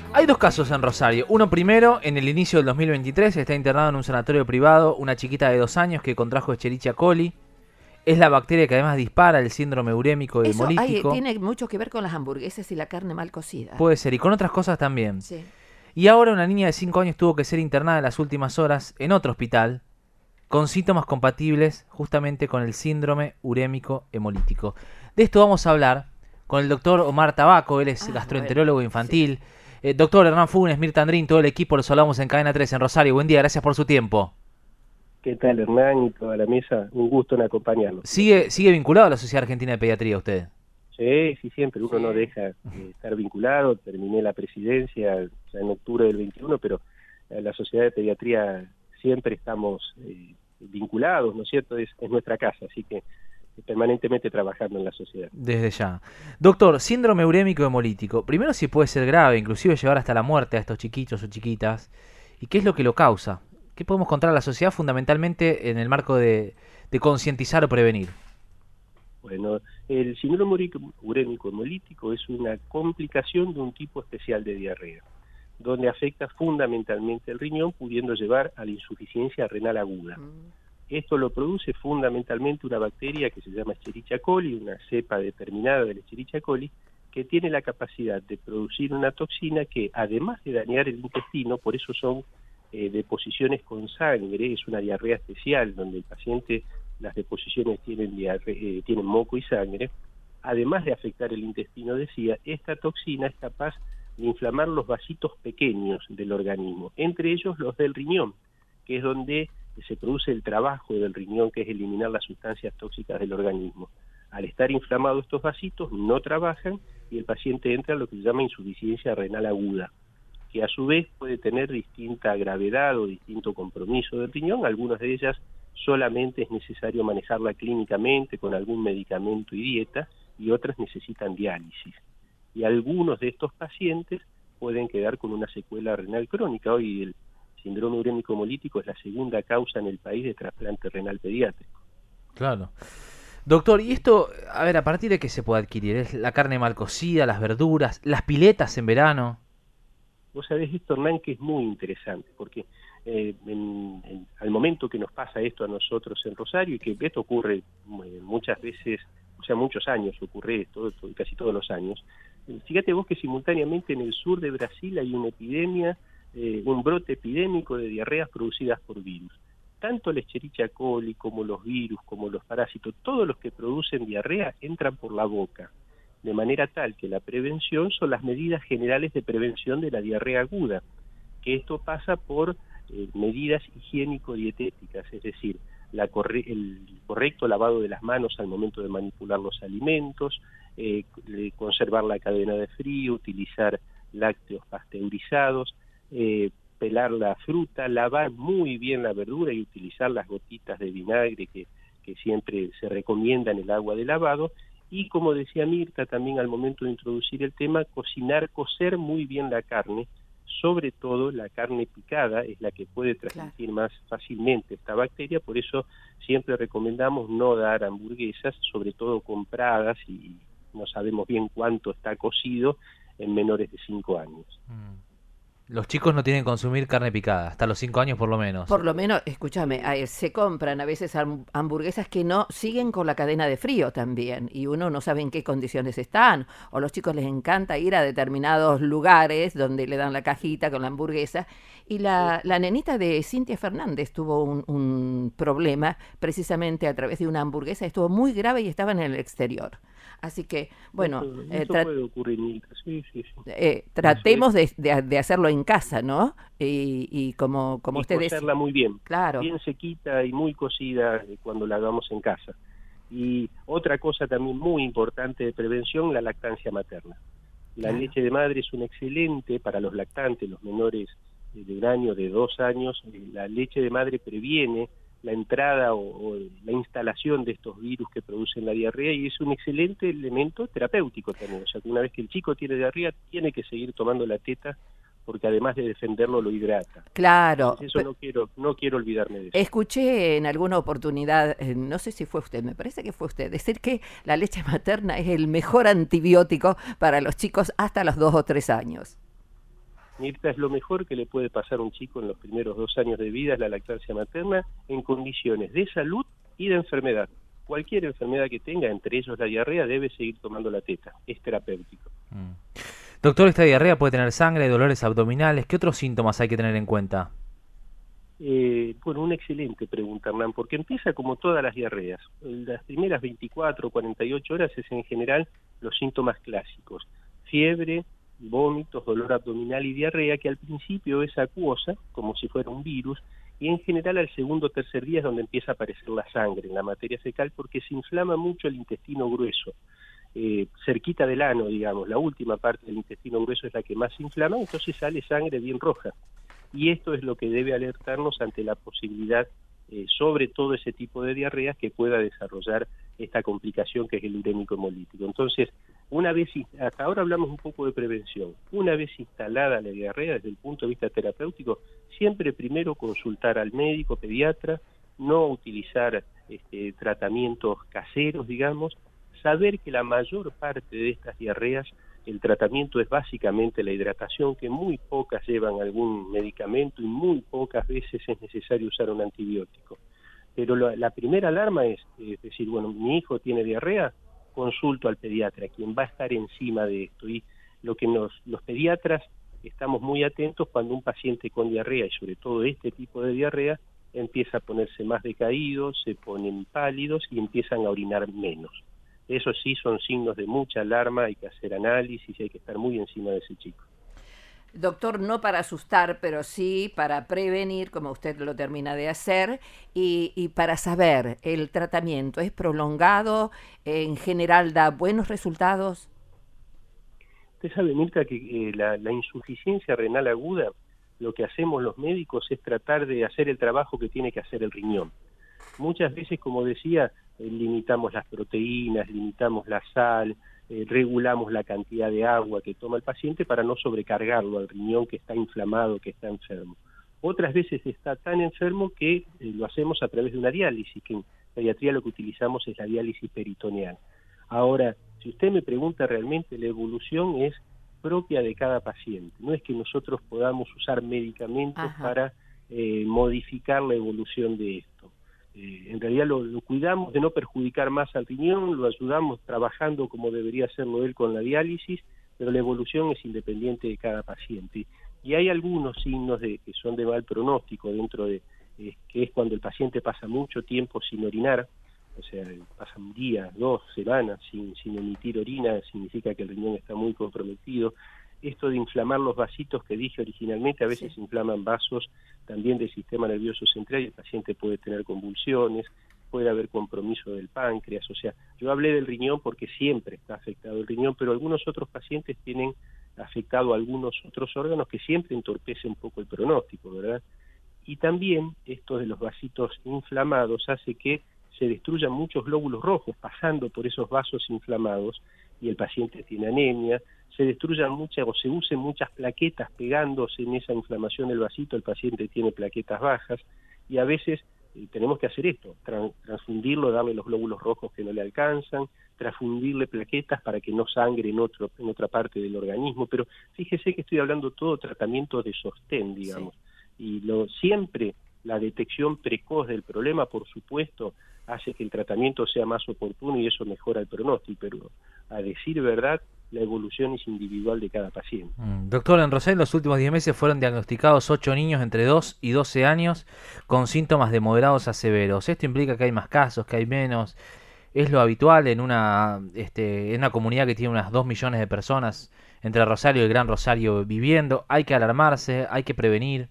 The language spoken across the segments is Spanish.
Hay dos casos en Rosario. Uno primero, en el inicio del 2023, está internado en un sanatorio privado una chiquita de 2 años que contrajo Escherichia coli. Es la bacteria que además dispara el síndrome urémico Eso hemolítico. tiene mucho que ver con las hamburguesas y la carne mal cocida. Puede ser, y con otras cosas también. Sí. Y ahora una niña de 5 años tuvo que ser internada en las últimas horas en otro hospital con síntomas compatibles justamente con el síndrome urémico hemolítico. De esto vamos a hablar con el doctor Omar Tabaco, él es gastroenterólogo bueno, infantil. Sí. Doctor Hernán Funes, Mirta Andrín, todo el equipo, los hablamos en Cadena 3 en Rosario. Buen día, gracias por su tiempo. ¿Qué tal, Hernán, y toda la mesa? Un gusto en acompañarlos. ¿Sigue vinculado a la Sociedad Argentina de Pediatría usted? Sí, siempre. Uno no deja de estar vinculado. Terminé la presidencia ya en octubre del 21, pero la Sociedad de Pediatría siempre estamos vinculados, ¿no es cierto? Es nuestra casa, así que permanentemente trabajando en la sociedad. Desde ya. Doctor, síndrome urémico hemolítico. Primero, si puede ser grave, inclusive llevar hasta la muerte a estos chiquitos o chiquitas. ¿Y qué es lo que lo causa? ¿Qué podemos contar a la sociedad fundamentalmente en el marco de concientizar o prevenir? Bueno, el síndrome urémico hemolítico es una complicación de un tipo especial de diarrea, donde afecta fundamentalmente el riñón, pudiendo llevar a la insuficiencia renal aguda. Esto lo produce fundamentalmente una bacteria que se llama Escherichia coli, una cepa determinada de la Escherichia coli, que tiene la capacidad de producir una toxina que, además de dañar el intestino, por eso son deposiciones con sangre, es una diarrea especial, donde el paciente, las deposiciones tienen moco y sangre, además de afectar el intestino, decía, esta toxina es capaz de inflamar los vasitos pequeños del organismo, entre ellos los del riñón, que es donde se produce el trabajo del riñón, que es eliminar las sustancias tóxicas del organismo. Al estar inflamados estos vasitos, no trabajan y el paciente entra en lo que se llama insuficiencia renal aguda, que a su vez puede tener distinta gravedad o distinto compromiso del riñón. Algunas de ellas solamente es necesario manejarla clínicamente con algún medicamento y dieta, y otras necesitan diálisis. Y algunos de estos pacientes pueden quedar con una secuela renal crónica. Hoy el síndrome urémico hemolítico es la segunda causa en el país de trasplante renal pediátrico. Claro. Doctor, ¿y esto, a partir de qué se puede adquirir? ¿Es la carne mal cocida, las verduras, las piletas en verano? Vos sabés esto, Hernán, que es muy interesante, porque al momento que nos pasa esto a nosotros en Rosario, y que esto ocurre muchas veces, o sea, muchos años ocurre esto, casi todos los años, fíjate vos que simultáneamente en el sur de Brasil hay una epidemia, un brote epidémico de diarreas producidas por virus. Tanto la Escherichia coli como los virus, como los parásitos, todos los que producen diarrea entran por la boca, de manera tal que la prevención son las medidas generales de prevención de la diarrea aguda, que esto pasa por medidas higiénico-dietéticas, es decir, el correcto lavado de las manos al momento de manipular los alimentos, conservar la cadena de frío, utilizar lácteos pasteurizados, pelar la fruta, lavar muy bien la verdura y utilizar las gotitas de vinagre que siempre se recomienda en el agua de lavado. Y como decía Mirta también al momento de introducir el tema, cocer muy bien la carne, sobre todo la carne picada es la que puede transmitir más fácilmente esta bacteria, por eso siempre recomendamos no dar hamburguesas, sobre todo compradas y no sabemos bien cuánto está cocido en menores de 5 años. Los chicos no tienen que consumir carne picada, hasta los 5 años por lo menos. Por lo menos, escúchame, se compran a veces hamburguesas que no siguen con la cadena de frío también, y uno no sabe en qué condiciones están, o a los chicos les encanta ir a determinados lugares donde le dan la cajita con la hamburguesa, y la nenita de Cintia Fernández tuvo un problema precisamente a través de una hamburguesa, estuvo muy grave y estaba en el exterior. Así que, bueno, eso puede ocurrir, sí. Tratemos de hacerlo en casa, ¿no? Y como ustedes... cocerla muy bien, claro, bien sequita y muy cocida cuando la hagamos en casa. Y otra cosa también muy importante de prevención, la lactancia materna. La leche de madre es un excelente para los lactantes, los menores de 1 año, de 2 años. La leche de madre previene la entrada o la instalación de estos virus que producen la diarrea, y es un excelente elemento terapéutico también. O sea, que una vez que el chico tiene diarrea, tiene que seguir tomando la teta, porque además de defenderlo, lo hidrata. Claro. Entonces, eso no quiero olvidarme de eso. Escuché en alguna oportunidad, no sé si fue usted, me parece que fue usted, decir que la leche materna es el mejor antibiótico para los chicos hasta los 2 o 3 años. Mirta, es lo mejor que le puede pasar a un chico en los primeros 2 años de vida, es la lactancia materna en condiciones de salud y de enfermedad. Cualquier enfermedad que tenga, entre ellos la diarrea, debe seguir tomando la teta, es terapéutico. Doctor, esta diarrea puede tener sangre, dolores abdominales, ¿qué otros síntomas hay que tener en cuenta? Bueno, una excelente pregunta, Hernán, porque empieza como todas las diarreas. Las primeras 24 o 48 horas es en general los síntomas clásicos: fiebre, vómitos, dolor abdominal y diarrea, que al principio es acuosa, como si fuera un virus, y en general al segundo o tercer día es donde empieza a aparecer la sangre en la materia fecal, porque se inflama mucho el intestino grueso. Cerquita del ano, digamos, la última parte del intestino grueso es la que más se inflama, entonces sale sangre bien roja. Y esto es lo que debe alertarnos ante la posibilidad, sobre todo ese tipo de diarreas, que pueda desarrollar esta complicación que es el urémico hemolítico. Entonces, hasta ahora hablamos un poco de prevención. Una vez instalada la diarrea desde el punto de vista terapéutico, siempre primero consultar al médico pediatra, no utilizar tratamientos caseros, digamos, saber que la mayor parte de estas diarreas el tratamiento es básicamente la hidratación, que muy pocas llevan algún medicamento y muy pocas veces es necesario usar un antibiótico. Pero la primera alarma es decir, bueno, mi hijo tiene diarrea, consulto al pediatra, quien va a estar encima de esto. Y lo que los pediatras estamos muy atentos cuando un paciente con diarrea, y sobre todo este tipo de diarrea, empieza a ponerse más decaído, se ponen pálidos y empiezan a orinar menos. Eso sí son signos de mucha alarma, hay que hacer análisis y hay que estar muy encima de ese chico. Doctor, no para asustar, pero sí para prevenir, como usted lo termina de hacer, y para saber, ¿el tratamiento es prolongado? ¿En general da buenos resultados? Usted sabe, Mirta, que la insuficiencia renal aguda, lo que hacemos los médicos es tratar de hacer el trabajo que tiene que hacer el riñón. Muchas veces, como decía, limitamos las proteínas, limitamos la sal, regulamos la cantidad de agua que toma el paciente para no sobrecargarlo al riñón que está inflamado, que está enfermo. Otras veces está tan enfermo que lo hacemos a través de una diálisis, que en pediatría lo que utilizamos es la diálisis peritoneal. Ahora, si usted me pregunta, realmente la evolución es propia de cada paciente. No es que nosotros podamos usar medicamentos para modificar la evolución de esto. En realidad lo cuidamos de no perjudicar más al riñón, lo ayudamos trabajando como debería hacerlo él con la diálisis, pero la evolución es independiente de cada paciente. Y hay algunos signos que son de mal pronóstico dentro de que es cuando el paciente pasa mucho tiempo sin orinar, o sea, pasan días, 2 semanas sin emitir orina, significa que el riñón está muy comprometido. Esto de inflamar los vasitos que dije originalmente, a veces inflaman vasos también del sistema nervioso central y el paciente puede tener convulsiones, puede haber compromiso del páncreas. O sea, yo hablé del riñón porque siempre está afectado el riñón, pero algunos otros pacientes tienen afectado algunos otros órganos que siempre entorpece un poco el pronóstico, ¿verdad? Y también esto de los vasitos inflamados hace que se destruyan muchos glóbulos rojos pasando por esos vasos inflamados y el paciente tiene anemia, se destruyan muchas o se usen muchas plaquetas pegándose en esa inflamación del vasito, el paciente tiene plaquetas bajas y a veces tenemos que hacer esto, transfundirlo, darle los glóbulos rojos que no le alcanzan, transfundirle plaquetas para que no sangre en otra parte del organismo, pero fíjese que estoy hablando todo tratamientos de sostén, digamos, y siempre la detección precoz del problema, por supuesto, hace que el tratamiento sea más oportuno y eso mejora el pronóstico, pero a decir verdad, la evolución es individual de cada paciente. Doctor, en Rosario en los últimos 10 meses fueron diagnosticados 8 niños entre 2 y 12 años con síntomas de moderados a severos. Esto implica que hay más casos, que hay menos. ¿Es lo habitual en una comunidad que tiene unas 2 millones de personas entre Rosario y el Gran Rosario viviendo? ¿Hay que alarmarse? ¿Hay que prevenir?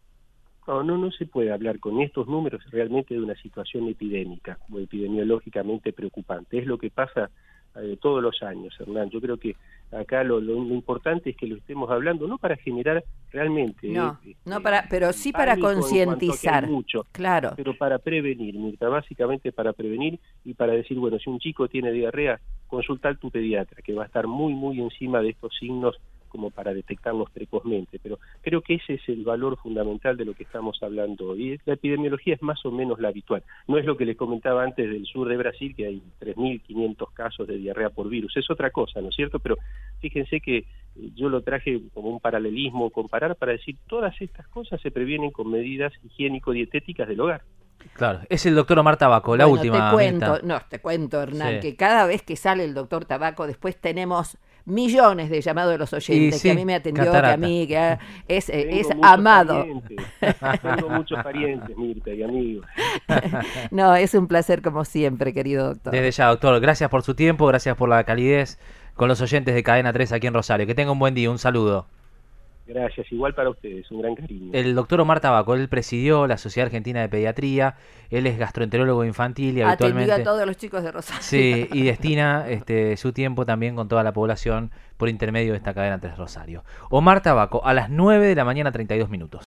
No se puede hablar con estos números realmente de una situación epidémica o epidemiológicamente preocupante. Es lo que pasa todos los años, Hernán. Yo creo que acá lo importante es que lo estemos hablando, no para generar realmente... pero sí para concientizar. Claro. Pero para prevenir, Mirta, básicamente para prevenir y para decir, bueno, si un chico tiene diarrea, consulta a tu pediatra, que va a estar muy, muy encima de estos signos como para detectarlos precozmente, pero creo que ese es el valor fundamental de lo que estamos hablando hoy. La epidemiología es más o menos la habitual, no es lo que les comentaba antes del sur de Brasil, que hay 3.500 casos de diarrea por virus, es otra cosa, ¿no es cierto? Pero fíjense que yo lo traje como un paralelismo, comparar para decir, todas estas cosas se previenen con medidas higiénico-dietéticas del hogar. Claro, es el doctor Omar Tabaco, la Bueno, última. te cuento, Hernán, Sí. que cada vez que sale el doctor Tabaco, después tenemos millones de llamados de los oyentes, Y que a sí, mí me atendió, catarata. que a mí, que es Tengo muchos amado. Tengo muchos parientes, Mirta, y amigos. No, es un placer como siempre, querido doctor. Desde ya, doctor, gracias por su tiempo, gracias por la calidez con los oyentes de Cadena 3 aquí en Rosario. Que tenga un buen día, un saludo. Gracias, igual para ustedes, un gran cariño. El doctor Omar Tabaco, él presidió la Sociedad Argentina de Pediatría, él es gastroenterólogo infantil y Atendió habitualmente... a todos los chicos de Rosario. Sí, y destina su tiempo también con toda la población por intermedio de esta cadena 3 Rosario. Omar Tabaco, a las 9 de la mañana, 32 minutos.